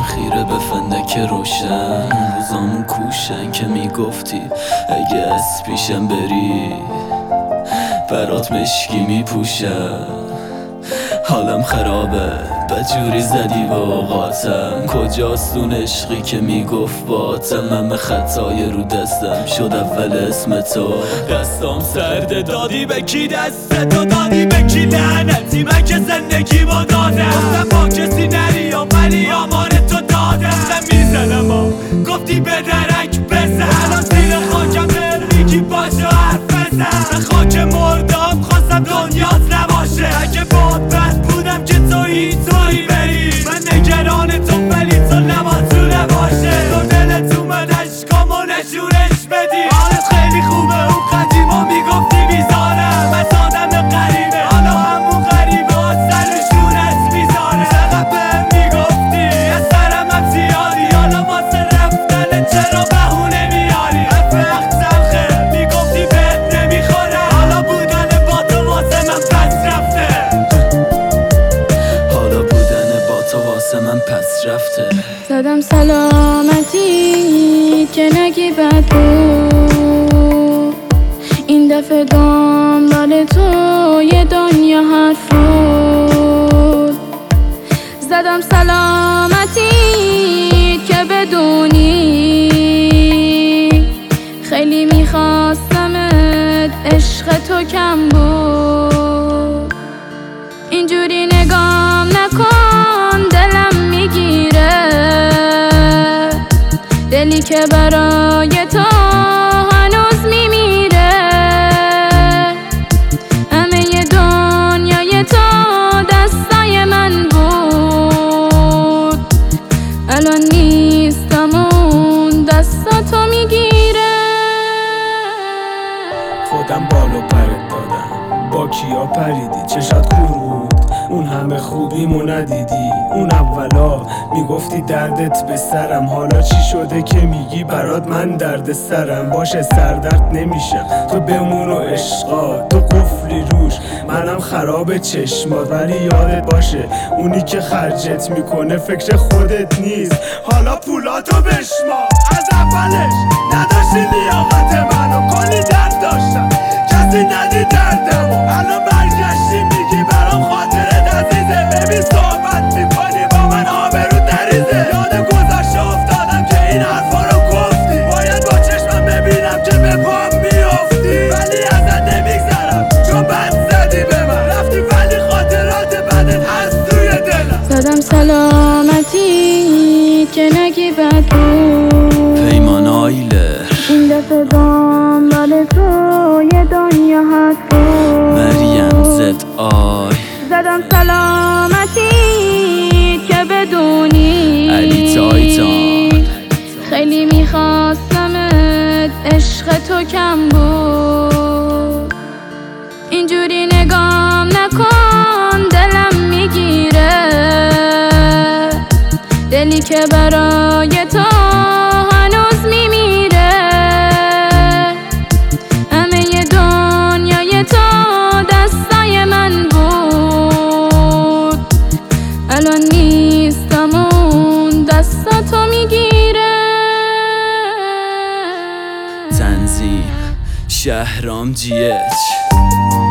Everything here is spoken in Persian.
خیره به فندک روشن، روزامون کوشن که میگفتی اگه از پیشم بری برات مشکی میپوشم. حالم خرابه بدجوری زدی با اوقاتم، کجاست اون عشقی که میگفت باطل؟ من خطای رو دستم شد اول اسم تو، دستام سرده دادی به کی دستتو دادی به کی؟ لعنتی من که زندگی با دادم، گفتم با کسی نری ولی آمار تو دادم. دستم میزنم و گفتی به درک بزن، الان زیر خاکم میگی باشه حرف بزن. به خاک مردام خواستم دنیات نباشه، اگه باد بد بودم که تویی بری. من نگران تو ولی تو نباید رو نباشه، تو دلت اومد عشقامو نشونش بدی. حالت خیلی خوبه اون قدیما میگفتی بیزارم، از آدم غریبه حالا همون غریبه از سرشونت میذاره. فقط بهم میگفتی از سرم هم زیادی، حالا واسه رفتن چرا بهونه میاری؟ وقت سلخه میگفتی بهت نمیخوره، حالا بودن با تو واسه من پس رفته. حالا بودن با تو واسه من پس رفته. زدم سلامتی که نگی بد بود، این دفعه دنبال تو یه دنیا حرف بود. زدم سلامتی که بدونی خیلی میخواستمت، عشق تو کم بود. اینجوری نگام نکن دلم میگیره، دلی که برای تو هنوز میمیره. همه دنیای تو دستای من بود، الان نیستم اون دستاتو میگیره. خودم بالو پرت دادم، با کیا پریدی چشات کورود، اون همه خوبیمو ندیدی. اون اولا میگفتی دردت به سرم، حالا چی شده که میگی برات من درد سرم؟ باشه سردرد نمیشم، تو بمون و عشقا تو قفلی روش، منم خراب چشمات. ولی یادت باشه اونی که خرجت میکنه فکر خودت نیست. حالا پولاتو بشما، از اولش نداشتی لیاقت منو، کلی درد داشتم کسی ندید دردمو، الان برگشتی میگی برام خاطرت عزیزه. ببین صحبت میکنی با من آبرو نریزه، یاد گذشته افتادم که این حرفا رو گفتی. باید با چشمم ببینم که به پام میافتی، ولی ازت نمیگذرم چون بد زدی به من، رفتی ولی خاطرات بدت هست توی دلم. زدم سلامتی که نگی بد بود، پیمان آیلر این دفعه دنبال تو یه دنیا حرف بود. مریم زد آی زدم سلامتی که بدونی علی تایتان خیلی میخواستمت، عشق تو کم بود. اینجوری نگام نکن دلم میگیره، دلی که برای تو هنوز میمیره. همه دنیای تو دستای من بود، الان نیستم اون دستاتو میگیره. تنظیم شهرام GH